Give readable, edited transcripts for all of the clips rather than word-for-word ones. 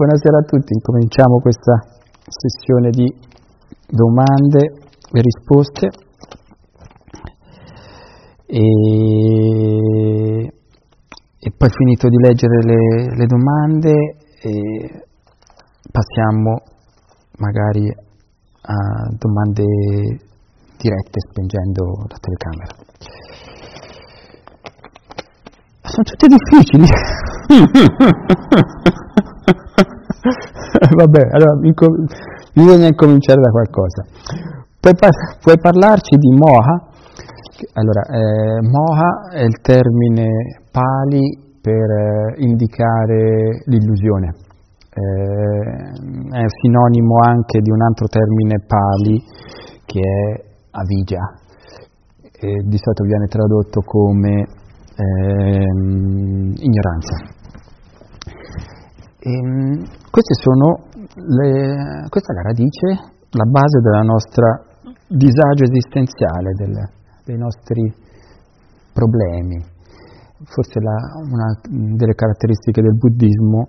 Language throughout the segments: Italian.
Buonasera a tutti, incominciamo questa sessione di domande e risposte e poi finito di leggere le domande passiamo magari a domande dirette spengendo la telecamera. Sono tutte difficili. Vabbè, allora bisogna incominciare da qualcosa. Puoi parlarci di Moha? Allora, Moha è il termine Pali per indicare l'illusione. È sinonimo anche di un altro termine Pali che è Avijja. Di solito viene tradotto come ignoranza. Queste sono questa è la radice, la base della nostra disagio esistenziale, dei nostri problemi. Forse una delle caratteristiche del buddismo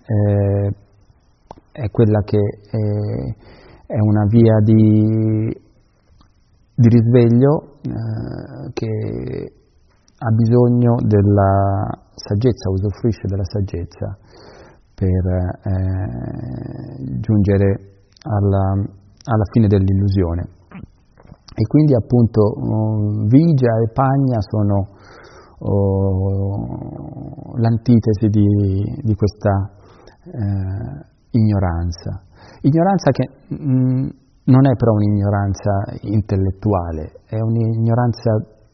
è quella che è una via di risveglio che ha bisogno della saggezza, usufruisce della saggezza per giungere alla fine dell'illusione. E quindi appunto Vijja e Panya sono l'antitesi di questa ignoranza. Ignoranza che non è però un'ignoranza intellettuale, è un'ignoranza,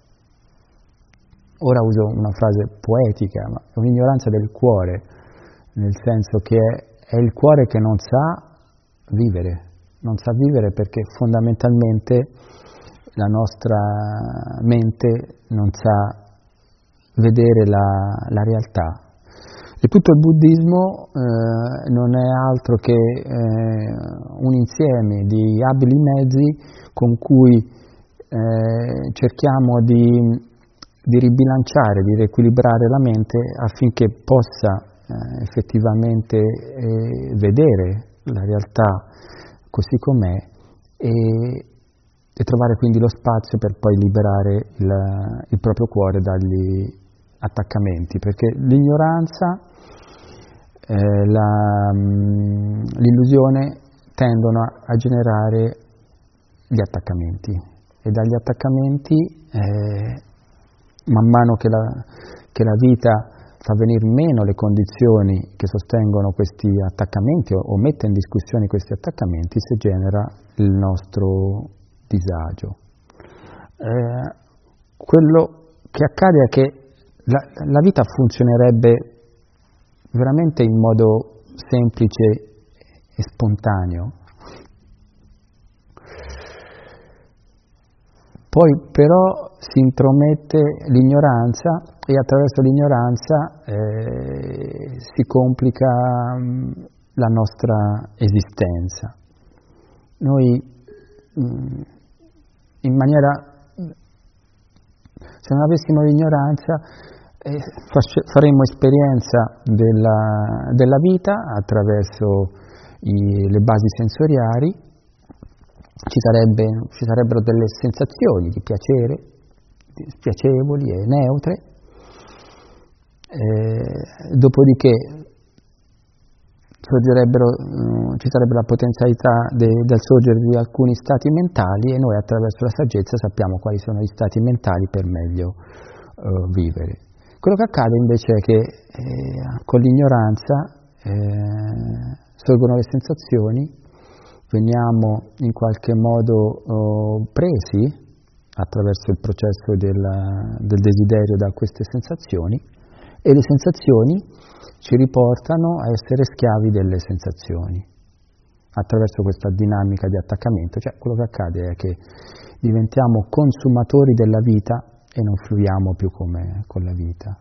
ora uso una frase poetica, ma è un'ignoranza del cuore, nel senso che è il cuore che non sa vivere perché fondamentalmente la nostra mente non sa vedere la realtà. E tutto il buddismo non è altro che un insieme di abili mezzi con cui cerchiamo di ribilanciare, di riequilibrare la mente affinché possa effettivamente vedere la realtà così com'è e trovare quindi lo spazio per poi liberare il proprio cuore dagli attaccamenti, perché l'ignoranza, l'illusione tendono a generare gli attaccamenti e dagli attaccamenti man mano che la vita fa venire meno le condizioni che sostengono questi attaccamenti o mette in discussione questi attaccamenti, si genera il nostro disagio. Quello che accade è che la vita funzionerebbe veramente in modo semplice e spontaneo. Poi però si intromette l'ignoranza e attraverso l'ignoranza si complica la nostra esistenza. Noi in maniera, se non avessimo l'ignoranza, faremmo esperienza della vita attraverso le basi sensoriali. Ci sarebbero delle sensazioni di piacere, spiacevoli e neutre, dopodiché ci sarebbe la potenzialità del sorgere di alcuni stati mentali e noi attraverso la saggezza sappiamo quali sono gli stati mentali per meglio vivere. Quello che accade invece è che con l'ignoranza sorgono le sensazioni, veniamo in qualche modo presi attraverso il processo del desiderio da queste sensazioni e le sensazioni ci riportano a essere schiavi delle sensazioni attraverso questa dinamica di attaccamento. Cioè quello che accade è che diventiamo consumatori della vita e non fluiamo più come con la vita.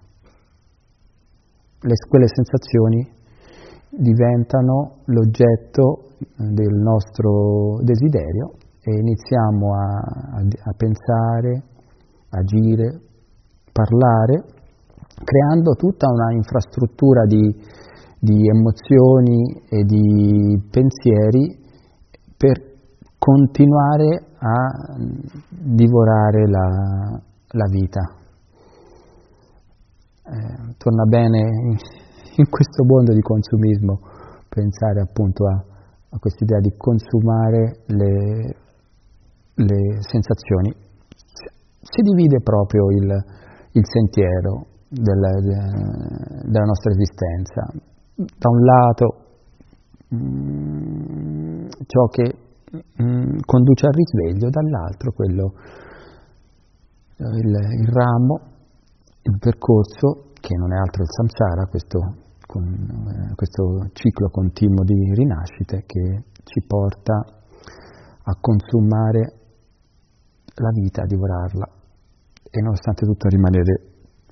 Quelle sensazioni diventano l'oggetto del nostro desiderio e iniziamo a pensare, agire, parlare, creando tutta una infrastruttura di di emozioni e di pensieri per continuare a divorare la vita. Torna bene in questo mondo di consumismo pensare appunto a quest'idea di consumare le sensazioni. Si divide proprio il sentiero della nostra esistenza. Da un lato ciò che conduce al risveglio, dall'altro il ramo, il percorso, che non è altro il samsara, questo ciclo continuo di rinascite che ci porta a consumare la vita, a divorarla e nonostante tutto a rimanere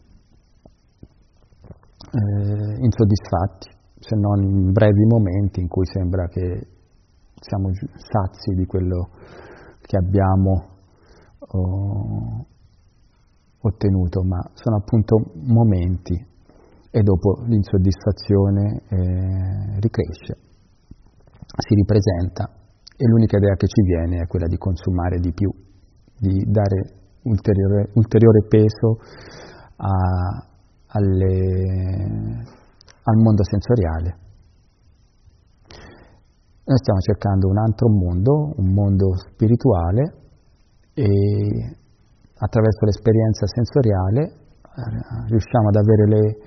insoddisfatti, se non in brevi momenti in cui sembra che siamo sazi di quello che abbiamo ottenuto, ma sono appunto momenti e dopo l'insoddisfazione ricresce, si ripresenta e l'unica idea che ci viene è quella di consumare di più, di dare ulteriore peso al mondo sensoriale. Noi stiamo cercando un altro mondo, un mondo spirituale, e attraverso l'esperienza sensoriale riusciamo ad avere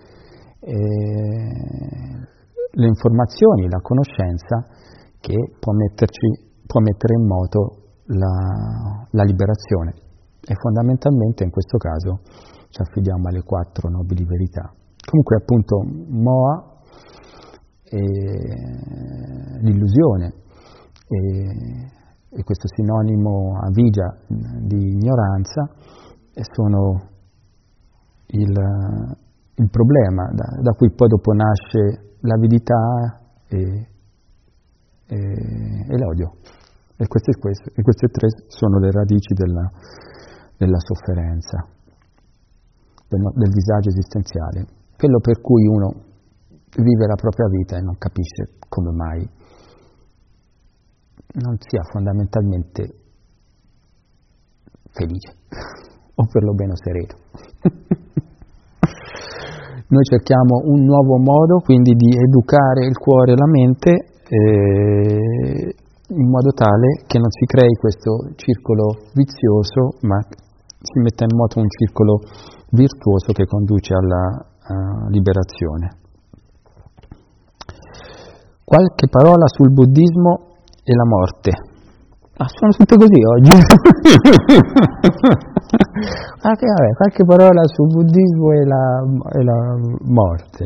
le informazioni, la conoscenza che può mettere in moto la liberazione. E fondamentalmente in questo caso ci affidiamo alle 4 nobili verità. Comunque appunto Moha, l'illusione e questo sinonimo avijja di ignoranza sono il problema da cui poi dopo nasce l'avidità e l'odio. E queste 3 sono le radici della sofferenza, del disagio esistenziale, quello per cui uno vive la propria vita e non capisce come mai non sia fondamentalmente felice, o perlomeno sereno. Noi cerchiamo un nuovo modo quindi di educare il cuore e la mente in modo tale che non si crei questo circolo vizioso, ma si metta in moto un circolo virtuoso che conduce alla liberazione. Qualche parola sul buddismo e la morte. Sono tutte così oggi. Qualche parola sul buddismo e la morte.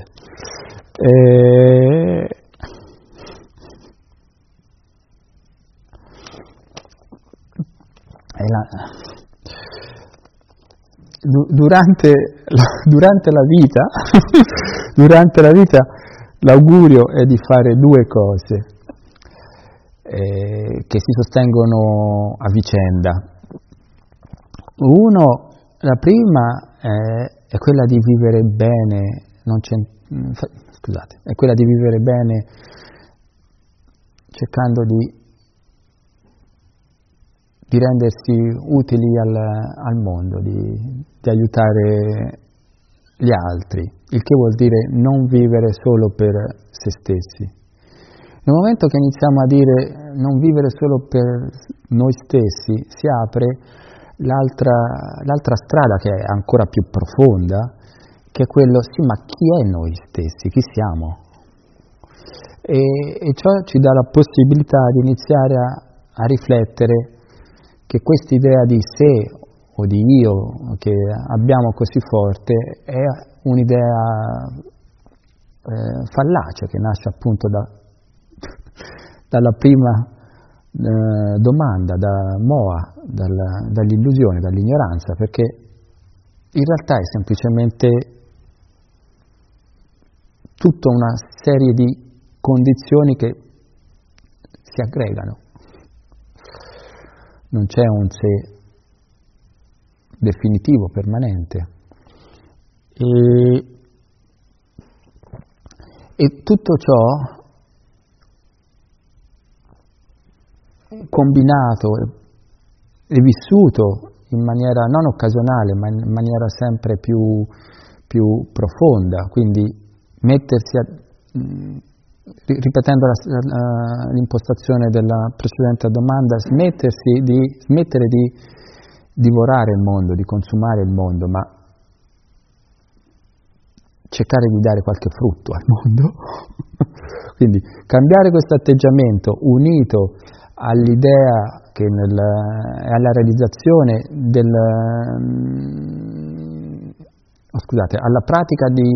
Durante la vita l'augurio è di fare 2 cose che si sostengono a vicenda. La prima è quella di vivere bene, è quella di vivere bene cercando di rendersi utili al mondo, di aiutare gli altri, il che vuol dire non vivere solo per se stessi. Nel momento che iniziamo a dire non vivere solo per noi stessi, si apre l'altra strada che è ancora più profonda, che è quello, sì, ma chi è noi stessi? Chi siamo? E ciò ci dà la possibilità di iniziare a riflettere che quest'idea di sé o di io che abbiamo così forte è un'idea fallace che nasce appunto dalla prima domanda, da Moha, dall'illusione, dall'ignoranza, perché in realtà è semplicemente tutta una serie di condizioni che si aggregano. Non c'è un sé definitivo, permanente. E tutto ciò combinato e vissuto in maniera non occasionale, ma in maniera sempre più profonda, quindi mettersi ripetendo l'impostazione della precedente domanda, smettere di divorare il mondo, di consumare il mondo, ma cercare di dare qualche frutto al mondo. Quindi cambiare questo atteggiamento unito all'idea che alla realizzazione alla pratica di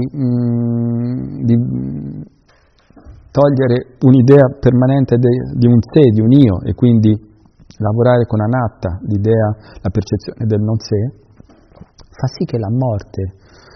togliere un'idea permanente di un sé, di un io, e quindi lavorare con anatta, l'idea, la percezione del non sé, fa sì che la morte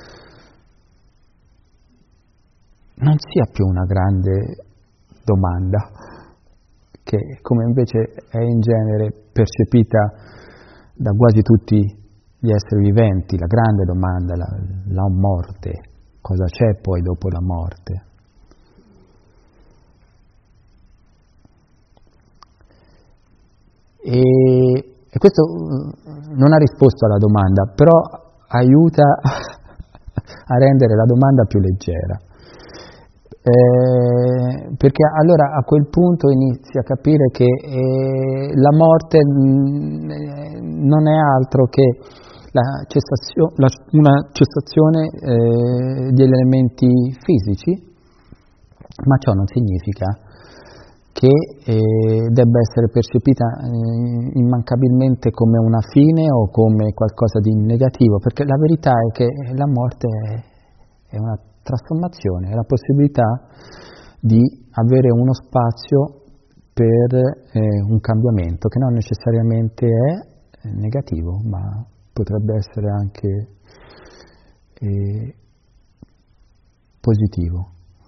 non sia più una grande domanda, che come invece è in genere percepita da quasi tutti gli esseri viventi, la grande domanda, la morte, cosa c'è poi dopo la morte? E questo non ha risposto alla domanda, però aiuta a rendere la domanda più leggera. Perché allora a quel punto inizi a capire che la morte non è altro che una cessazione degli elementi fisici, ma ciò non significa che debba essere percepita immancabilmente come una fine o come qualcosa di negativo, perché la verità è che la morte è una trasformazione, è la possibilità di avere uno spazio per un cambiamento che non necessariamente è negativo, ma potrebbe essere anche positivo.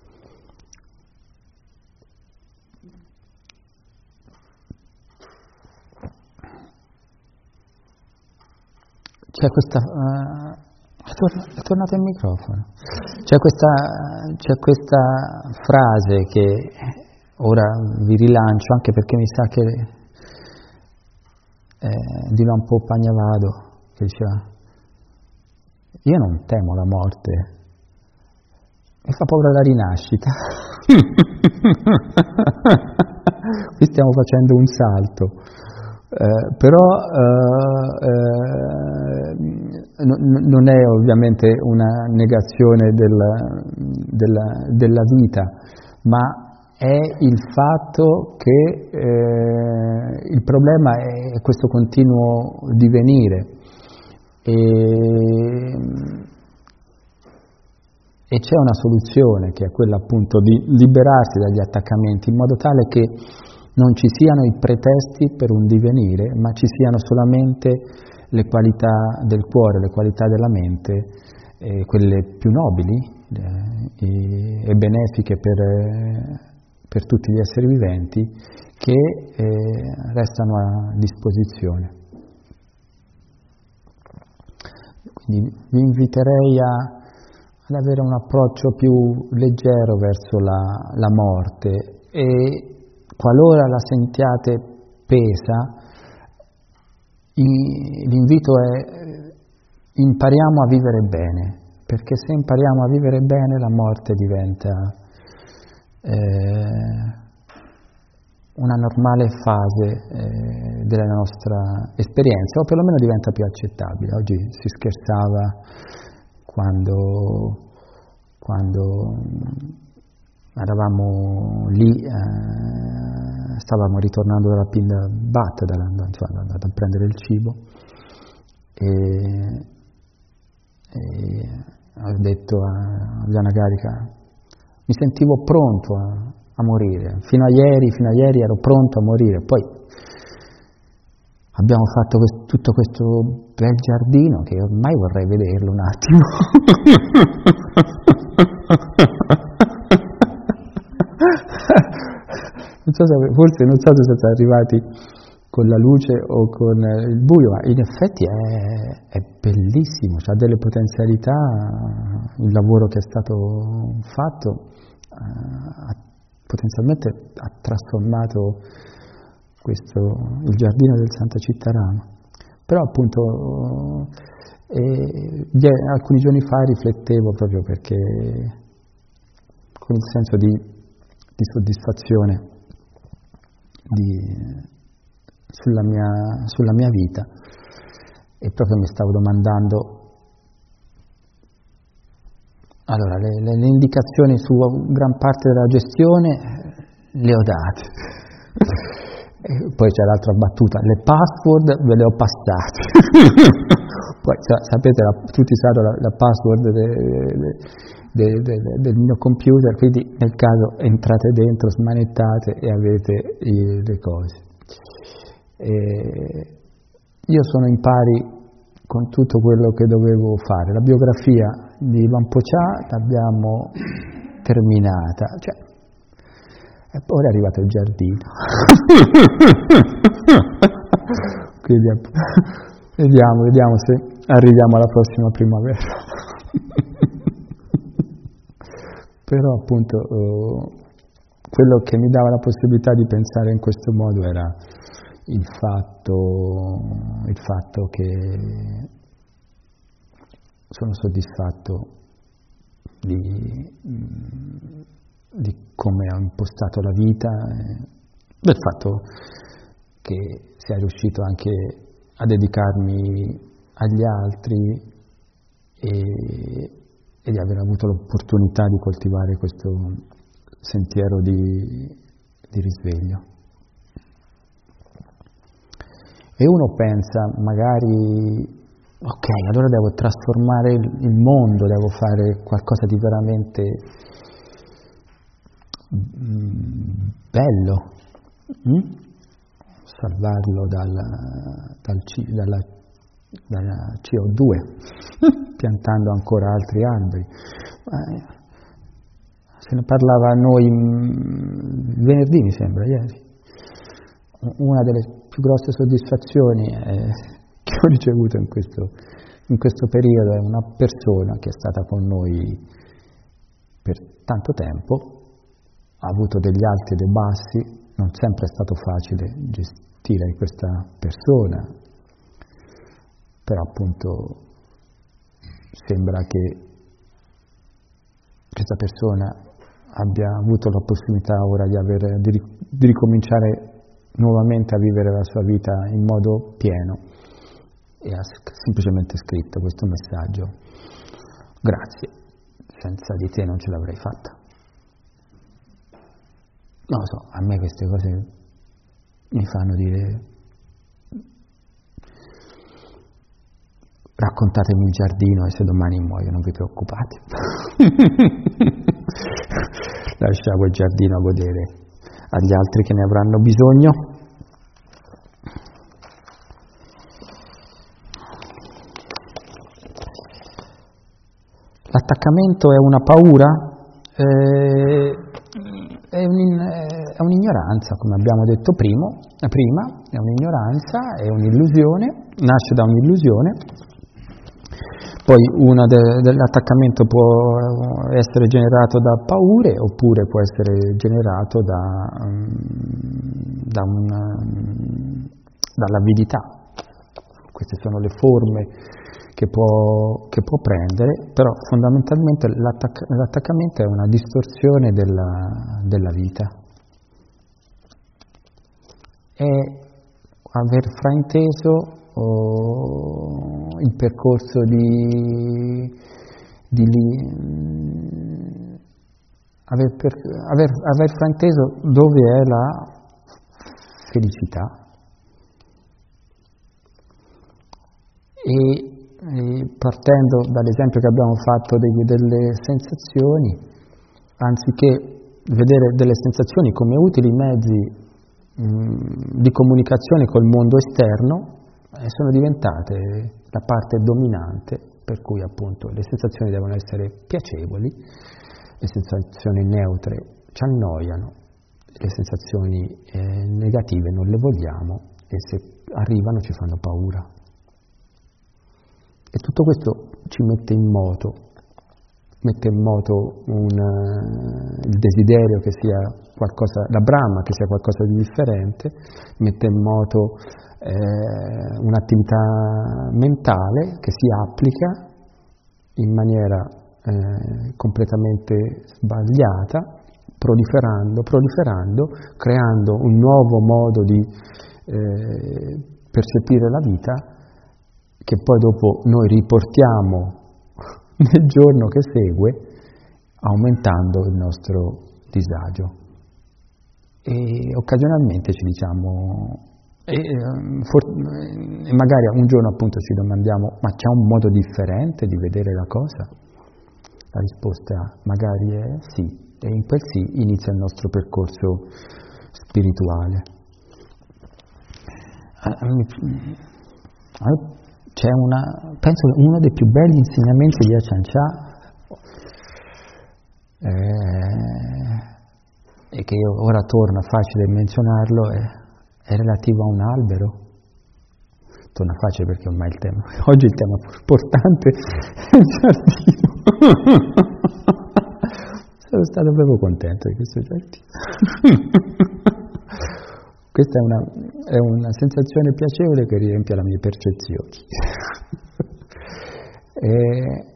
C'è questa è tornato il microfono. C'è questa frase che ora vi rilancio, anche perché mi sa che di là un po' Pagnavado, che diceva: io non temo la morte, mi fa paura la rinascita. Qui stiamo facendo un salto. Però non è ovviamente una negazione della vita, ma è il fatto che il problema è questo continuo divenire e c'è una soluzione, che è quella appunto di liberarsi dagli attaccamenti, in modo tale che non ci siano i pretesti per un divenire, ma ci siano solamente le qualità del cuore, le qualità della mente, quelle più nobili e benefiche per tutti gli esseri viventi, che restano a disposizione. Quindi vi inviterei ad avere un approccio più leggero verso la morte, e qualora la sentiate pesa, l'invito è: impariamo a vivere bene, perché se impariamo a vivere bene la morte diventa una normale fase della nostra esperienza, o perlomeno diventa più accettabile. Oggi si scherzava quando eravamo lì, stavamo ritornando dalla Pinda Bat, da prendere il cibo, e ho detto a Gianna Carica: mi sentivo pronto a morire, fino a ieri ero pronto a morire, poi abbiamo fatto tutto questo bel giardino che ormai vorrei vederlo un attimo. Non so se siete arrivati con la luce o con il buio, ma in effetti è bellissimo, ha delle potenzialità, il lavoro che è stato fatto potenzialmente ha trasformato il giardino del Santa Cittarama. Però appunto alcuni giorni fa riflettevo proprio perché con il senso di soddisfazione sulla mia vita, e proprio mi stavo domandando, allora le indicazioni su gran parte della gestione le ho date. Poi c'è l'altra battuta, le password ve le ho passate. Poi sapete, tutti sanno la password del mio computer, quindi nel caso entrate dentro, smanettate e avete le cose. Io sono in pari con tutto quello che dovevo fare. La biografia di Ivan Pocià l'abbiamo terminata, e poi è arrivato il giardino. Quindi vediamo se arriviamo alla prossima primavera. Però appunto quello che mi dava la possibilità di pensare in questo modo era il fatto che sono soddisfatto di come ho impostato la vita, del fatto che sia riuscito anche a dedicarmi agli altri e di aver avuto l'opportunità di coltivare questo sentiero di risveglio. E uno pensa, magari, ok, allora devo trasformare il mondo, devo fare qualcosa di veramente bello, salvarlo dalla CO2, piantando ancora altri alberi. Se ne parlava a noi venerdì, mi sembra, ieri. Una delle più grosse soddisfazioni che ho ricevuto in questo periodo è una persona che è stata con noi per tanto tempo, ha avuto degli alti e dei bassi, non sempre è stato facile gestire questa persona, però appunto sembra che questa persona abbia avuto la possibilità ora di ricominciare nuovamente a vivere la sua vita in modo pieno, e ha semplicemente scritto questo messaggio: grazie, senza di te non ce l'avrei fatta. Non lo so, a me queste cose mi fanno dire: raccontatemi il giardino e se domani muoio non vi preoccupate. Lasciamo il giardino a godere agli altri che ne avranno bisogno. L'attaccamento è una paura, è un'ignoranza, come abbiamo detto prima, è un'ignoranza, è un'illusione, nasce da un'illusione. Poi l'attaccamন্ত può essere generato da paure, oppure può essere generato dall'avidità. Queste sono le forme che può prendere, però fondamentalmente l'attaccamento è una distorsione della vita. È aver frainteso il percorso aver frainteso dove è la felicità. E partendo dall'esempio che abbiamo fatto delle sensazioni, anziché vedere delle sensazioni come utili mezzi di comunicazione col mondo esterno, sono diventate la parte dominante, per cui appunto le sensazioni devono essere piacevoli, le sensazioni neutre ci annoiano, le sensazioni negative non le vogliamo e se arrivano ci fanno paura. E tutto questo ci mette in moto mette in moto il desiderio che sia qualcosa, la Brahma che sia qualcosa di differente, mette in moto un'attività mentale che si applica in maniera completamente sbagliata, proliferando, creando un nuovo modo di percepire la vita che poi dopo noi riportiamo nel giorno che segue, aumentando il nostro disagio. E occasionalmente ci diciamo, e magari un giorno appunto ci domandiamo, ma c'è un modo differente di vedere la cosa? La risposta magari è sì, e in quel sì inizia il nostro percorso spirituale. C'è penso che uno dei più belli insegnamenti di Ajahn Chah, e che ora torna facile menzionarlo, è relativo a un albero. Torna facile perché ormai il tema, oggi il tema più importante è il giardino. Sono stato proprio contento di questo giardino. Questa è una sensazione piacevole che riempie le mie percezioni. E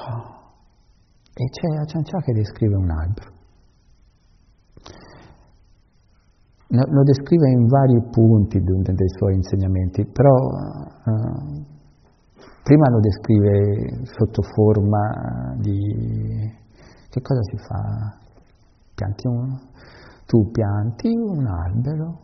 c'è Ajahn Chah che descrive un albero. Lo descrive in vari punti dei suoi insegnamenti, però prima lo descrive sotto forma di che cosa si fa? Tu pianti un albero,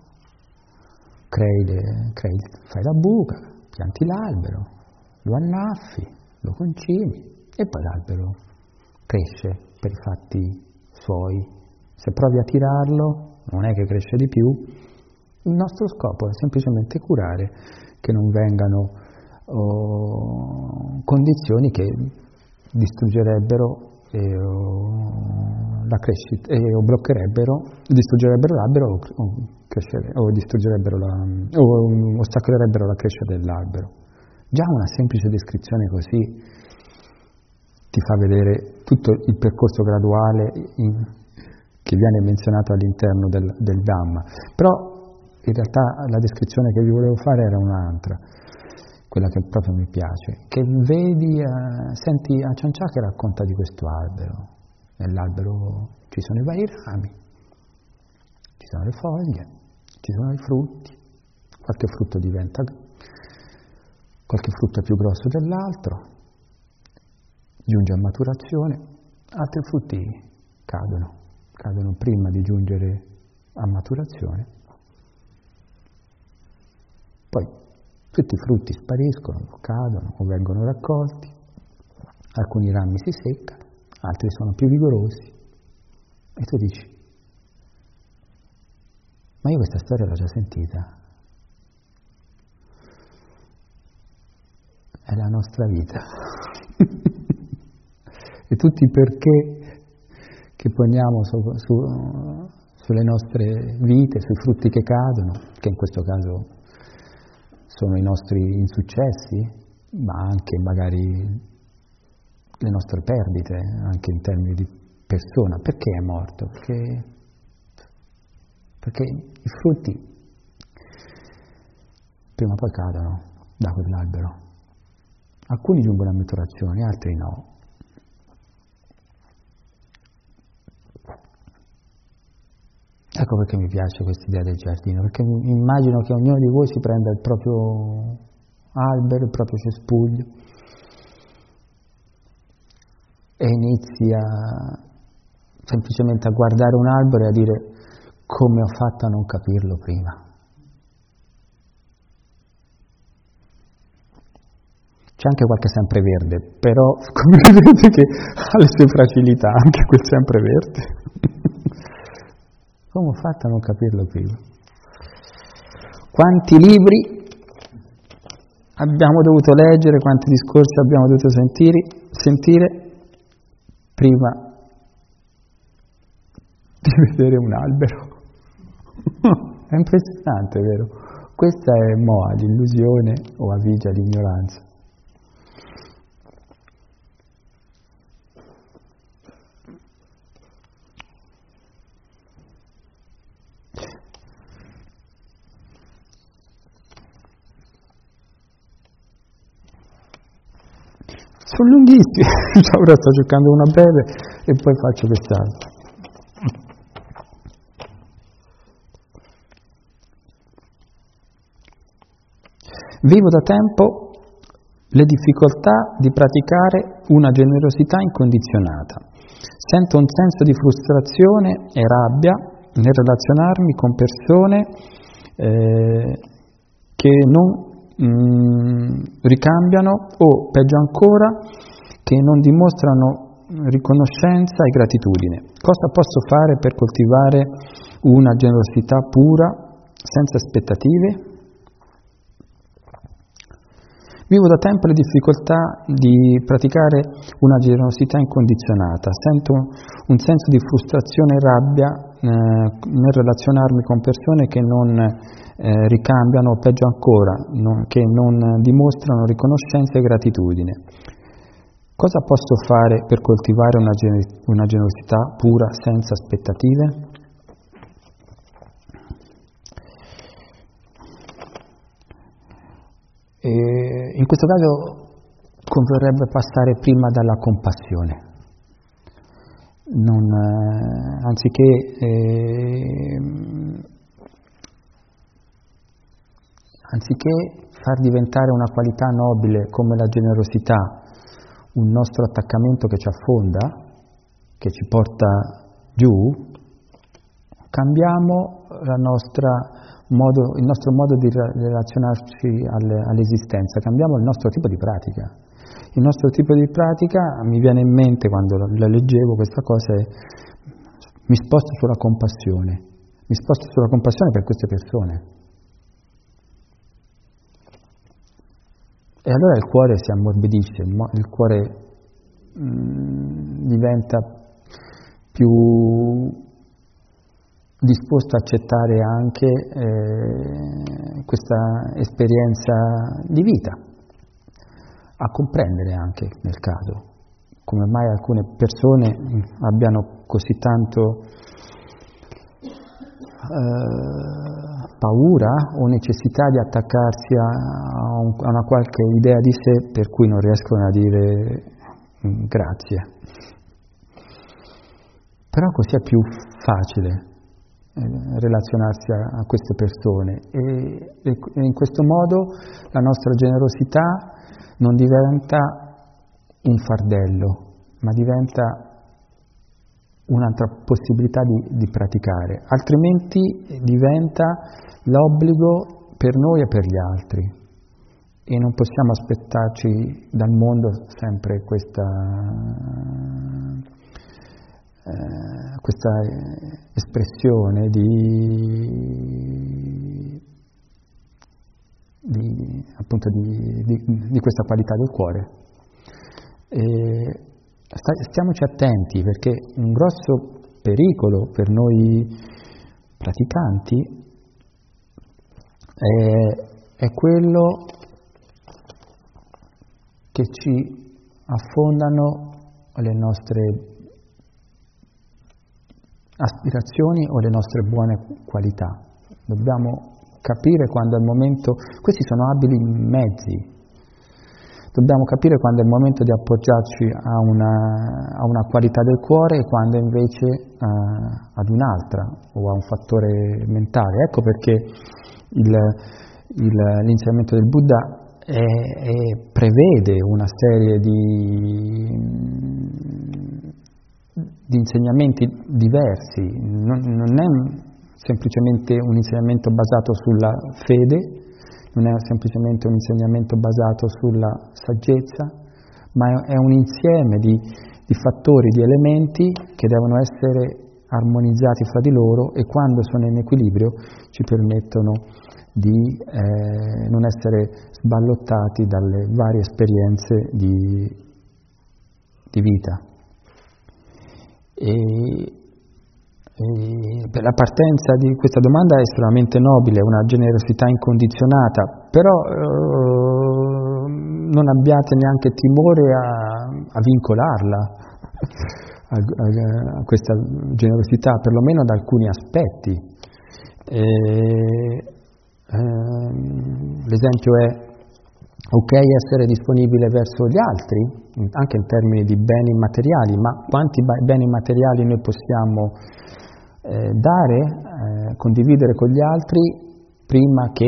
fai la buca, pianti l'albero, lo annaffi, lo concimi e poi l'albero cresce per i fatti suoi. Se provi a tirarlo non è che cresce di più. Il nostro scopo è semplicemente curare che non vengano condizioni che distruggerebbero la crescita o distruggerebbero l'albero o ostacolarebbero la crescita dell'albero. Già una semplice descrizione così ti fa vedere tutto il percorso graduale che viene menzionato all'interno del Dhamma. Però in realtà la descrizione che vi volevo fare era un'altra, quella che proprio mi piace, che senti Ajahn Chah che racconta di questo albero. Nell'albero ci sono i vari rami, ci sono le foglie, ci sono i frutti, qualche frutto è più grosso dell'altro, giunge a maturazione, altri frutti cadono prima di giungere a maturazione, poi tutti i frutti spariscono, o cadono, o vengono raccolti, alcuni rami si seccano, altri sono più vigorosi, e tu dici, ma io questa storia l'ho già sentita, è la nostra vita, e tutti i perché che poniamo sulle nostre vite, sui frutti che cadono, che in questo caso sono i nostri insuccessi, ma anche magari le nostre perdite, anche in termini di persona. Perché è morto? Perché i frutti prima o poi cadono da quell'albero. Alcuni giungono a maturazione, altri no. Ecco perché mi piace questa idea del giardino, perché immagino che ognuno di voi si prenda il proprio albero, il proprio cespuglio e inizia semplicemente a guardare un albero e a dire come ho fatto a non capirlo prima. C'è anche qualche sempreverde, però come vedete che ha le sue fragilità, anche quel sempreverde. Come ho fatto a non capirlo prima? Quanti libri abbiamo dovuto leggere, quanti discorsi abbiamo dovuto sentire prima di vedere un albero? È impressionante, vero? Questa è Moha, l'illusione, o Avijja, l'ignoranza. Sono lunghissimi, ora sto cercando una breve e poi faccio quest'altra. Vivo da tempo le difficoltà di praticare una generosità incondizionata. Sento un senso di frustrazione e rabbia nel relazionarmi con persone che non ricambiano o, peggio ancora, che non dimostrano riconoscenza e gratitudine. Cosa posso fare per coltivare una generosità pura, senza aspettative? Vivo da tempo le difficoltà di praticare una generosità incondizionata, sento un senso di frustrazione e rabbia nel relazionarmi con persone che non ricambiano, o peggio ancora, che non dimostrano riconoscenza e gratitudine. Cosa posso fare per coltivare una generosità pura, senza aspettative? In questo caso converrebbe passare prima dalla compassione, anziché far diventare una qualità nobile come la generosità un nostro attaccamento che ci affonda, che ci porta giù, cambiamo il nostro modo di relazionarci all'esistenza, cambiamo il nostro tipo di pratica. Il nostro tipo di pratica, mi viene in mente quando la leggevo questa cosa, mi sposto sulla compassione per queste persone. E allora il cuore si ammorbidisce, il cuore diventa più disposto a accettare anche questa esperienza di vita, a comprendere anche nel caso come mai alcune persone abbiano così tanto paura o necessità di attaccarsi a una qualche idea di sé per cui non riescono a dire grazie. Però così è più facile relazionarsi a queste persone e in questo modo la nostra generosità non diventa un fardello, ma diventa un'altra possibilità di praticare, altrimenti diventa l'obbligo per noi e per gli altri e non possiamo aspettarci dal mondo sempre questa espressione di questa qualità del cuore. Stiamoci attenti, perché un grosso pericolo per noi praticanti è quello che ci affondano le nostre aspirazioni o le nostre buone qualità. Dobbiamo capire quando è il momento, questi sono abili mezzi, dobbiamo capire quando è il momento di appoggiarci a una qualità del cuore e quando invece ad un'altra o a un fattore mentale. Ecco perché l'insegnamento del Buddha prevede una serie di insegnamenti diversi, non è semplicemente un insegnamento basato sulla fede, non è semplicemente un insegnamento basato sulla saggezza, ma è un insieme di fattori, di elementi che devono essere armonizzati fra di loro e quando sono in equilibrio ci permettono di non essere sballottati dalle varie esperienze di vita. La partenza di questa domanda è estremamente nobile, una generosità incondizionata, però non abbiate neanche timore a vincolarla, a questa generosità, perlomeno ad alcuni aspetti. L'esempio è ok essere disponibile verso gli altri, anche in termini di beni materiali, ma quanti beni materiali noi possiamo dare, condividere con gli altri prima che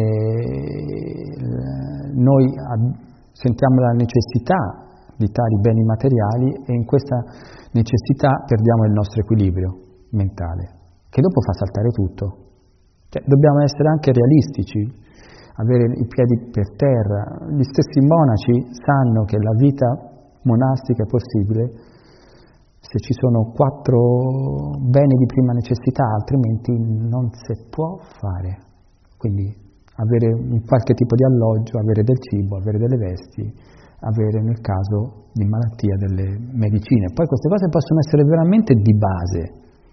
noi sentiamo la necessità di tali beni materiali e in questa necessità perdiamo il nostro equilibrio mentale, che dopo fa saltare tutto. Cioè, dobbiamo essere anche realistici, avere i piedi per terra. Gli stessi monaci sanno che la vita monastica è possibile se ci sono 4 beni di prima necessità, altrimenti non si può fare. Quindi avere un qualche tipo di alloggio, avere del cibo, avere delle vesti, avere nel caso di malattia delle medicine. Poi queste cose possono essere veramente di base,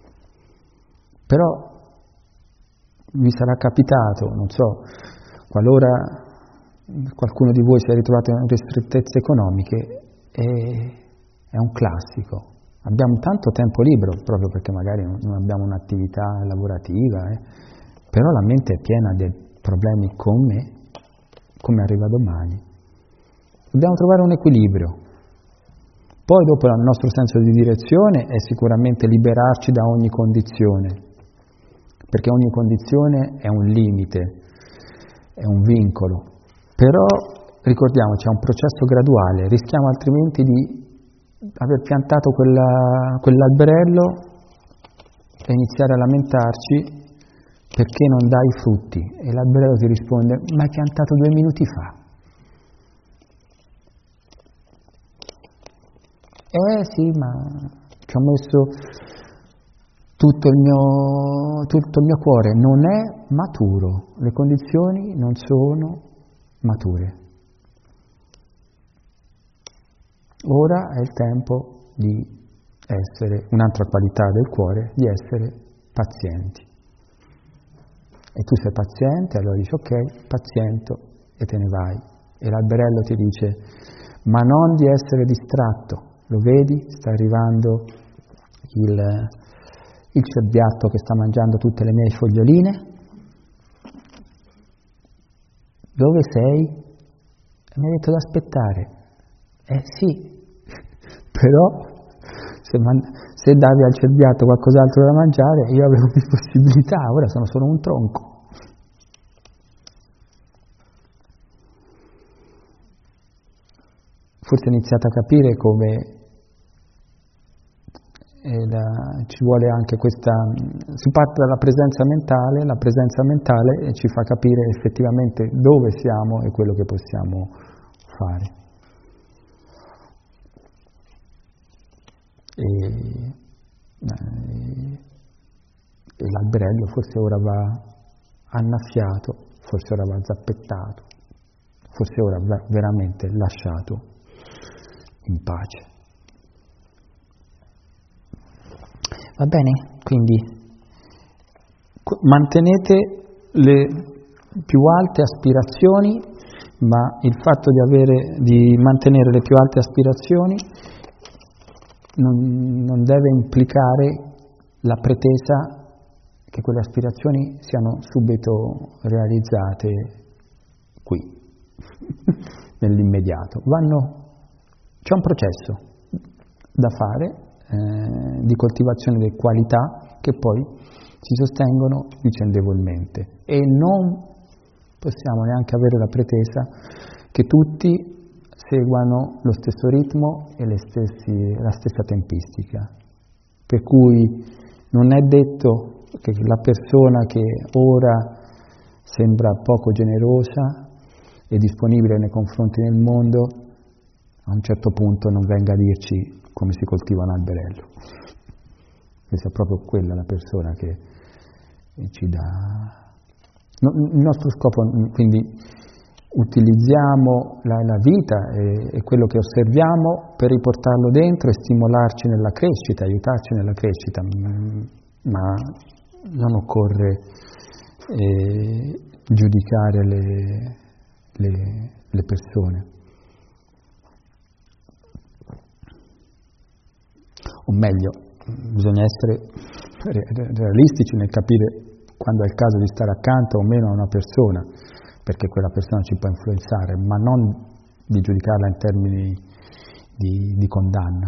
però vi sarà capitato, non so, qualora qualcuno di voi si è ritrovato in ristrettezze economiche, è un classico. Abbiamo tanto tempo libero, proprio perché magari non abbiamo un'attività lavorativa, però la mente è piena di problemi come arriva domani. Dobbiamo trovare un equilibrio. Poi dopo il nostro senso di direzione è sicuramente liberarci da ogni condizione, perché ogni condizione è un limite, è un vincolo. Però ricordiamoci, è un processo graduale, rischiamo altrimenti di aver piantato quell'alberello e iniziare a lamentarci perché non dai frutti. E l'alberello ti risponde: ma hai piantato 2 minuti fa. Sì, ma ci ho messo tutto il mio cuore. Non è maturo, le condizioni non sono mature. Ora è il tempo di essere, un'altra qualità del cuore, di essere pazienti. E tu sei paziente, allora dici ok, paziento, e te ne vai. E l'alberello ti dice: ma non di essere distratto, lo vedi? Sta arrivando il cerbiatto che sta mangiando tutte le mie foglioline. Dove sei? E mi ha detto di aspettare. Sì, però se davi al cerbiatto qualcos'altro da mangiare, io avevo più possibilità, ora sono solo un tronco. Forse iniziate a capire come ci vuole anche questa, si parte dalla presenza mentale ci fa capire effettivamente dove siamo e quello che possiamo fare. E l'alberello forse ora va annaffiato, forse ora va zappettato, forse ora va veramente lasciato in pace. Va bene? Quindi mantenete le più alte aspirazioni, ma il fatto di mantenere le più alte aspirazioni non deve implicare la pretesa che quelle aspirazioni siano subito realizzate qui, nell'immediato. C'è un processo da fare di coltivazione delle qualità che poi si sostengono vicendevolmente, e non possiamo neanche avere la pretesa che tutti seguano lo stesso ritmo e la stessa tempistica, per cui non è detto che la persona che ora sembra poco generosa e disponibile nei confronti del mondo a un certo punto non venga a dirci come si coltiva un alberello. Questa è proprio quella la persona che ci dà. Il nostro scopo, quindi, utilizziamo la vita e quello che osserviamo per riportarlo dentro e stimolarci nella crescita, aiutarci nella crescita, ma non occorre giudicare le persone. O meglio, bisogna essere realistici nel capire quando è il caso di stare accanto o meno a una persona. perché quella persona ci può influenzare, ma non di giudicarla in termini di condanna.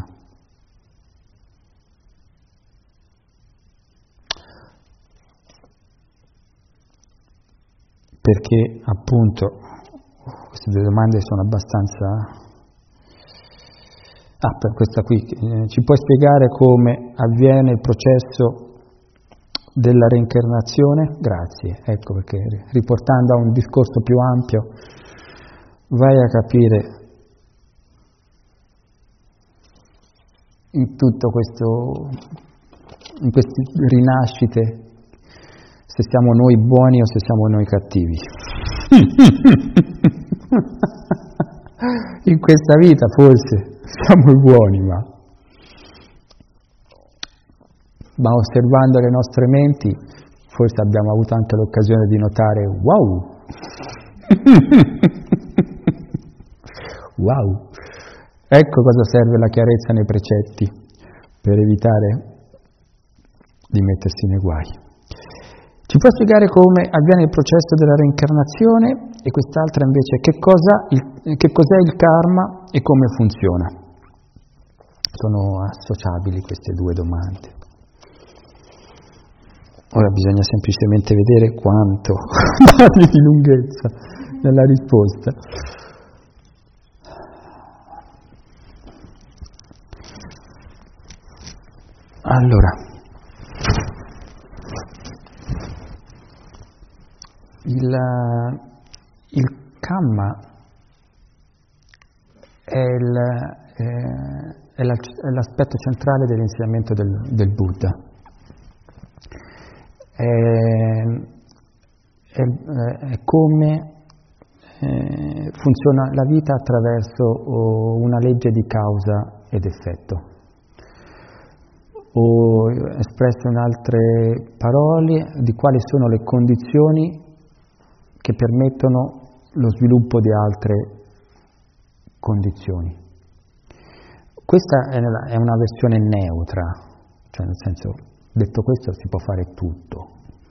Perché appunto queste due domande sono abbastanza... per questa qui, ci puoi spiegare come avviene il processo della reincarnazione? Grazie, ecco perché riportando a un discorso più ampio vai a capire in tutto questo, in queste rinascite, se siamo noi buoni o se siamo noi cattivi. In questa vita forse siamo i buoni, ma osservando le nostre menti forse abbiamo avuto anche l'occasione di notare wow! Wow! Ecco cosa serve la chiarezza nei precetti, per evitare di mettersi nei guai. Ci può spiegare come avviene il processo della reincarnazione? E quest'altra invece, che cos'è il karma e come funziona? Sono associabili queste due domande. Ora bisogna semplicemente vedere quanto di lunghezza nella risposta. Allora, il Kamma è l'aspetto centrale dell'insegnamento del Buddha. È come funziona la vita attraverso una legge di causa ed effetto. O espresso in altre parole, di quali sono le condizioni che permettono lo sviluppo di altre condizioni. Questa è una versione neutra, cioè nel senso, detto questo si può fare tutto.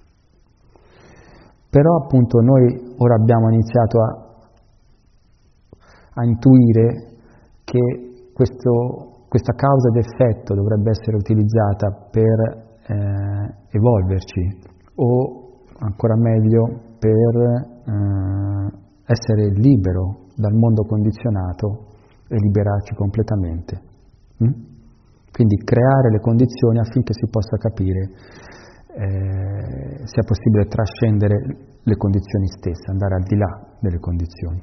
Però appunto noi ora abbiamo iniziato a intuire che questa causa ed effetto dovrebbe essere utilizzata per evolverci o ancora meglio per essere libero dal mondo condizionato e liberarci completamente. Quindi creare le condizioni affinché si possa capire sia possibile trascendere le condizioni stesse, andare al di là delle condizioni.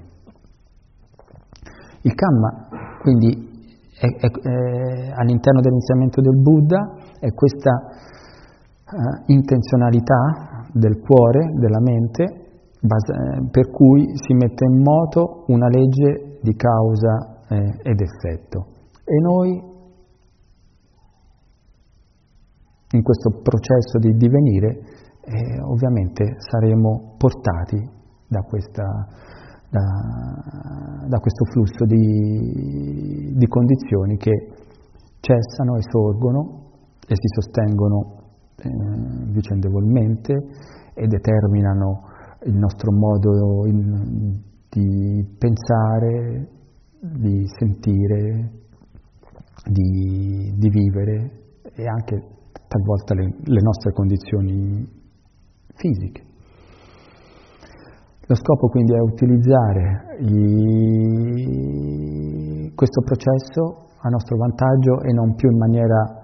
Il Kamma, quindi, all'interno dell'insegnamento del Buddha è questa intenzionalità del cuore, della mente, per cui si mette in moto una legge di causa ed effetto. E noi, in questo processo di divenire, ovviamente saremo portati da questo flusso di condizioni che cessano e sorgono e si sostengono vicendevolmente e determinano il nostro modo di pensare, di sentire, di vivere e anche talvolta le nostre condizioni fisiche. Lo scopo quindi è utilizzare questo processo a nostro vantaggio e non più in maniera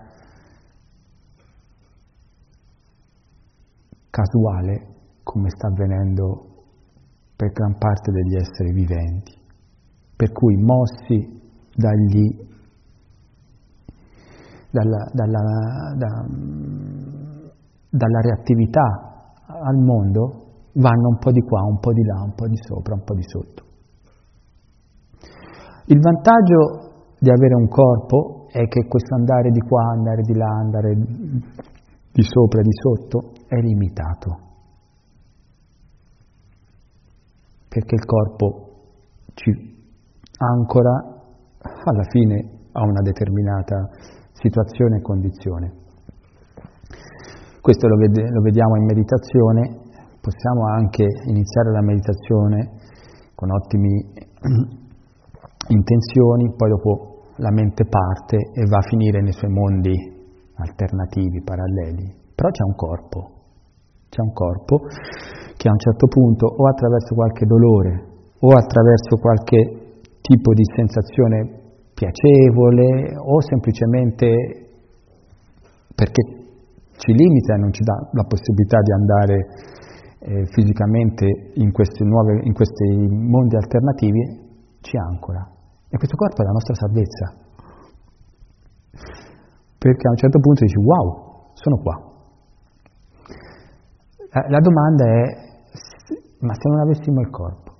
casuale come sta avvenendo per gran parte degli esseri viventi, per cui mossi dalla reattività al mondo vanno un po' di qua, un po' di là, un po' di sopra, un po' di sotto. Il vantaggio di avere un corpo è che questo andare di qua, andare di là, andare di sopra e di sotto è limitato, perché il corpo ci ancora alla fine a una determinata situazione e condizione. Questo lo vediamo in meditazione, possiamo anche iniziare la meditazione con ottime intenzioni, poi dopo la mente parte e va a finire nei suoi mondi alternativi, paralleli. Però c'è un corpo che a un certo punto, o attraverso qualche dolore, o attraverso qualche tipo di sensazione piacevole, o semplicemente perché ci limita e non ci dà la possibilità di andare fisicamente in questi mondi alternativi, ci ancora. E questo corpo è la nostra salvezza. Perché a un certo punto dici, wow, sono qua. La domanda è, ma se non avessimo il corpo,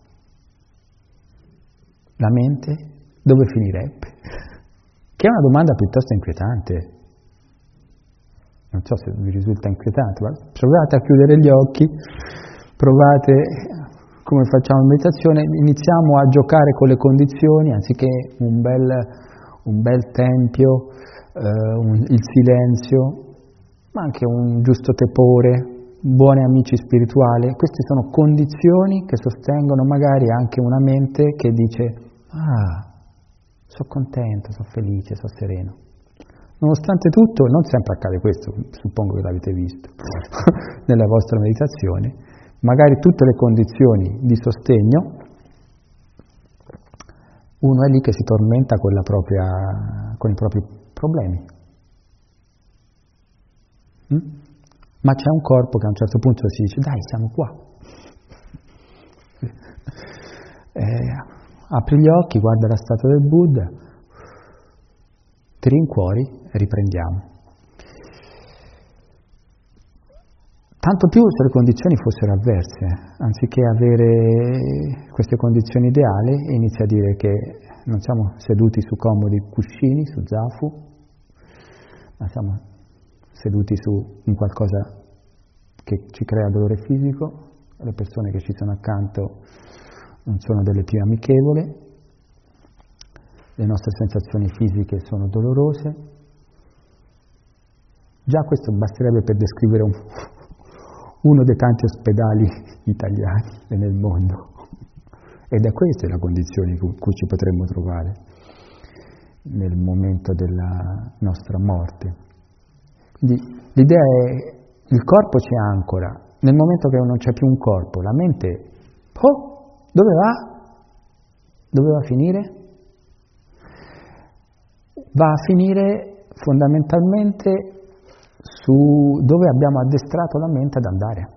la mente dove finirebbe? Che è una domanda piuttosto inquietante. Non so se vi risulta inquietante, ma provate a chiudere gli occhi, provate, come facciamo in meditazione, iniziamo a giocare con le condizioni, anziché un bel tempio, il silenzio, ma anche un giusto tepore, buoni amici spirituali. Queste sono condizioni che sostengono magari anche una mente che dice, sono contento, sono felice, sono sereno. Nonostante tutto, non sempre accade questo, suppongo che l'avete visto nella vostra meditazione, magari tutte le condizioni di sostegno, uno è lì che si tormenta con i propri problemi. Ma c'è un corpo che a un certo punto si dice, dai, siamo qua. Apri gli occhi, guarda la statua del Buddha, ti rincuori e riprendiamo. Tanto più se le condizioni fossero avverse, anziché avere queste condizioni ideali, inizia a dire che non siamo seduti su comodi cuscini, su zafu, ma siamo seduti su un qualcosa che ci crea dolore fisico, le persone che ci sono accanto non sono delle più amichevoli, le nostre sensazioni fisiche sono dolorose. Già questo basterebbe per descrivere uno dei tanti ospedali italiani nel mondo. Ed è questa la condizione in cui ci potremmo trovare nel momento della nostra morte. Quindi l'idea è, il corpo ci ancora, nel momento che non c'è più un corpo, la mente, dove va? Dove va a finire? Va a finire fondamentalmente su dove abbiamo addestrato la mente ad andare,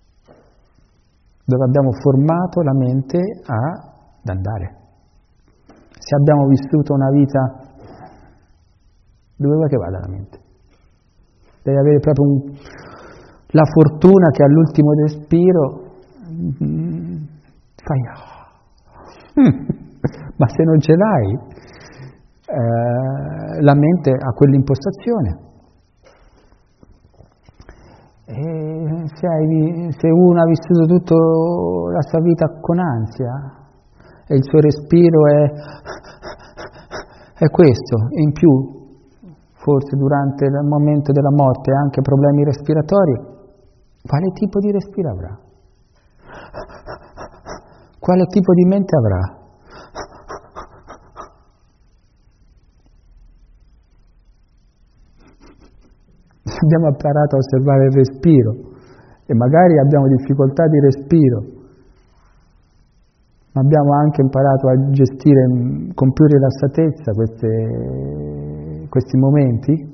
dove abbiamo formato la mente ad andare. Se abbiamo vissuto una vita, dove vuoi che vada la mente? Devi avere proprio la fortuna che all'ultimo respiro fai ma se non ce l'hai, la mente ha quell'impostazione. E se uno ha vissuto tutta la sua vita con ansia e il suo respiro è questo, e in più forse durante il momento della morte anche problemi respiratori, quale tipo di respiro avrà? Quale tipo di mente avrà? Abbiamo imparato a osservare il respiro e magari abbiamo difficoltà di respiro, ma abbiamo anche imparato a gestire con più rilassatezza questi momenti.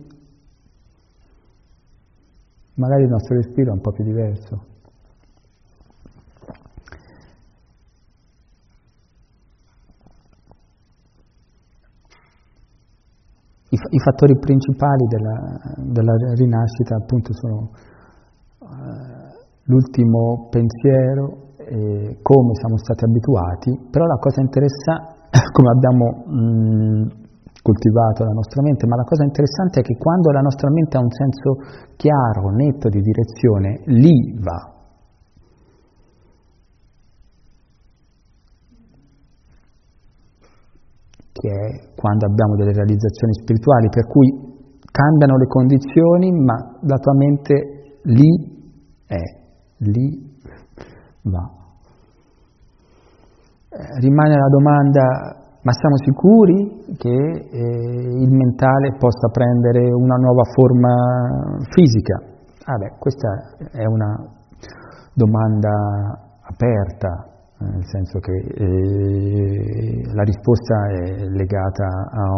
Magari il nostro respiro è un po' più diverso. I fattori principali della rinascita appunto sono l'ultimo pensiero, come siamo stati abituati, però la cosa interessante, come abbiamo coltivato la nostra mente, ma la cosa interessante è che quando la nostra mente ha un senso chiaro, netto di direzione, lì va. Che è quando abbiamo delle realizzazioni spirituali, per cui cambiano le condizioni, ma la tua mente lì è, lì va. Rimane la domanda: ma siamo sicuri che il mentale possa prendere una nuova forma fisica? Questa è una domanda aperta, nel senso che la risposta è legata a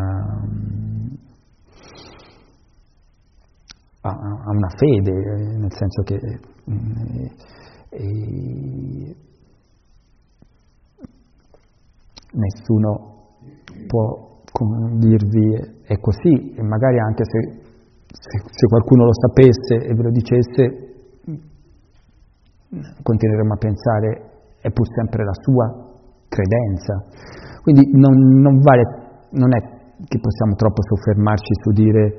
una fede, nel senso che nessuno può dirvi è così, e magari anche se qualcuno lo sapesse e ve lo dicesse, continueremo a pensare è pur sempre la sua credenza. Quindi non è che possiamo troppo soffermarci sul dire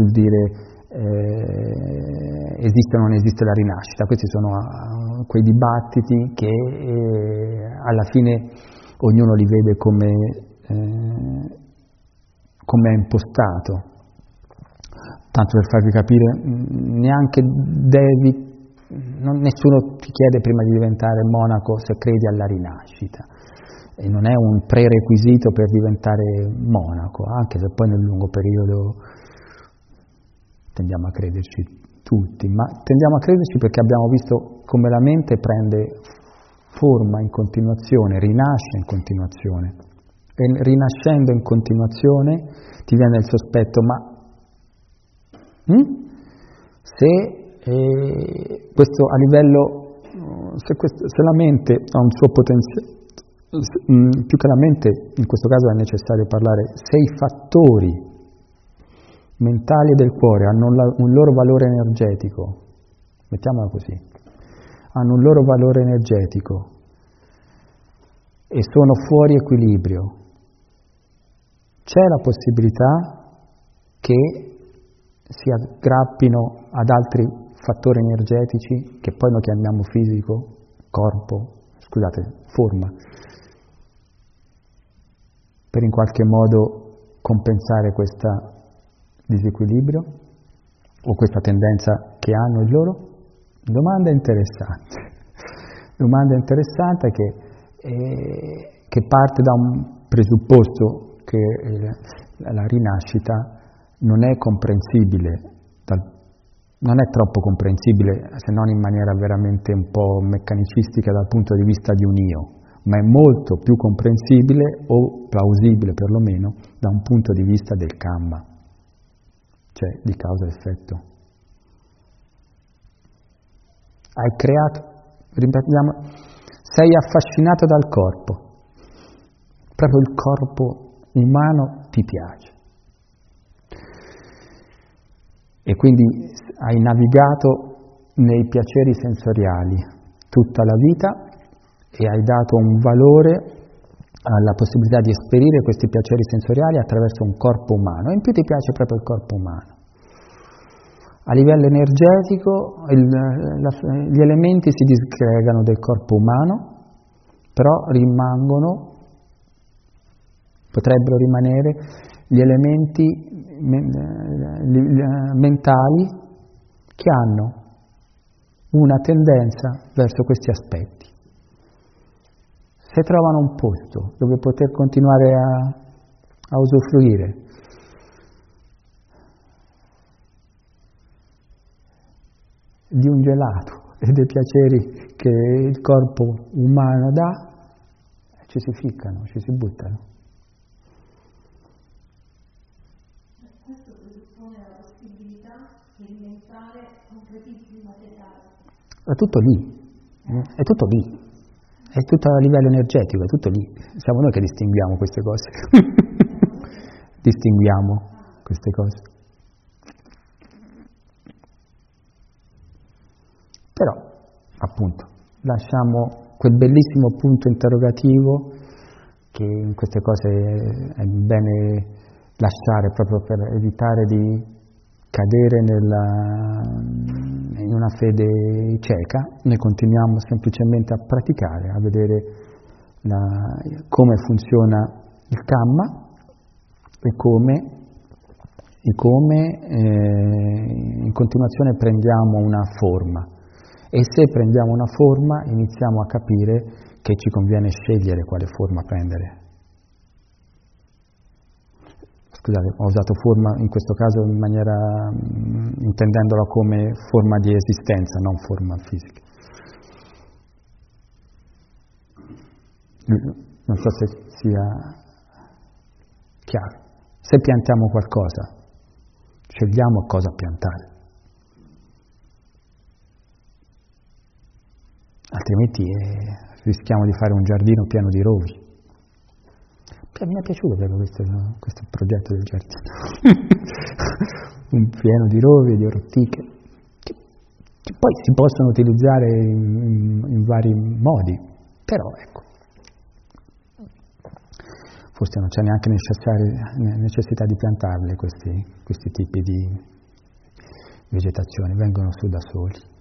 esiste o non esiste la rinascita. Questi sono quei dibattiti che alla fine ognuno li vede come è impostato. Tanto per farvi capire, neanche nessuno ti chiede prima di diventare monaco se credi alla rinascita, e non è un prerequisito per diventare monaco, anche se poi nel lungo periodo tendiamo a crederci tutti, ma tendiamo a crederci perché abbiamo visto come la mente prende forma in continuazione, rinasce in continuazione, e rinascendo in continuazione ti viene il sospetto: ma se questo a livello, se la mente ha un suo potenziale, più che la mente in questo caso è necessario parlare, se i fattori mentali del cuore hanno un loro valore energetico, mettiamola così, hanno un loro valore energetico e sono fuori equilibrio, c'è la possibilità che si aggrappino ad altri fattori energetici che poi noi chiamiamo fisico, forma, per in qualche modo compensare questo disequilibrio o questa tendenza che hanno in loro? Domanda interessante che parte da un presupposto che la rinascita non è comprensibile, non è troppo comprensibile, se non in maniera veramente un po' meccanicistica dal punto di vista di un io, ma è molto più comprensibile, o plausibile perlomeno, da un punto di vista del karma, cioè di causa e effetto. Hai creato, ripetiamo, sei affascinato dal corpo, proprio il corpo umano ti piace. E quindi hai navigato nei piaceri sensoriali tutta la vita e hai dato un valore alla possibilità di esperire questi piaceri sensoriali attraverso un corpo umano, e in più ti piace proprio il corpo umano. A livello energetico gli elementi si disgregano del corpo umano, però potrebbero rimanere gli elementi mentali che hanno una tendenza verso questi aspetti. Se trovano un posto dove poter continuare a usufruire di un gelato e dei piaceri che il corpo umano dà, ci si ficcano, ci si buttano. Questo presuppone la possibilità che il mentale concretizzi il materiale. È tutto lì, è tutto a livello energetico, è tutto lì. Siamo noi che distinguiamo queste cose. Distinguiamo queste cose. Però, appunto, lasciamo quel bellissimo punto interrogativo che in queste cose è bene lasciare, proprio per evitare di cadere in una fede cieca. Noi continuiamo semplicemente a praticare, a vedere come funziona il Kamma e come in continuazione prendiamo una forma. E se prendiamo una forma, iniziamo a capire che ci conviene scegliere quale forma prendere. Scusate, ho usato forma in questo caso in maniera intendendola come forma di esistenza, non forma fisica. Non so se sia chiaro. Se piantiamo qualcosa, scegliamo cosa piantare. Altrimenti rischiamo di fare un giardino pieno di rovi. Mi è piaciuto proprio questo progetto del giardino. Un pieno di rovi e di ortiche, che poi si possono utilizzare in vari modi, però ecco, forse non c'è neanche necessità di piantarle questi tipi di vegetazione, vengono su da soli.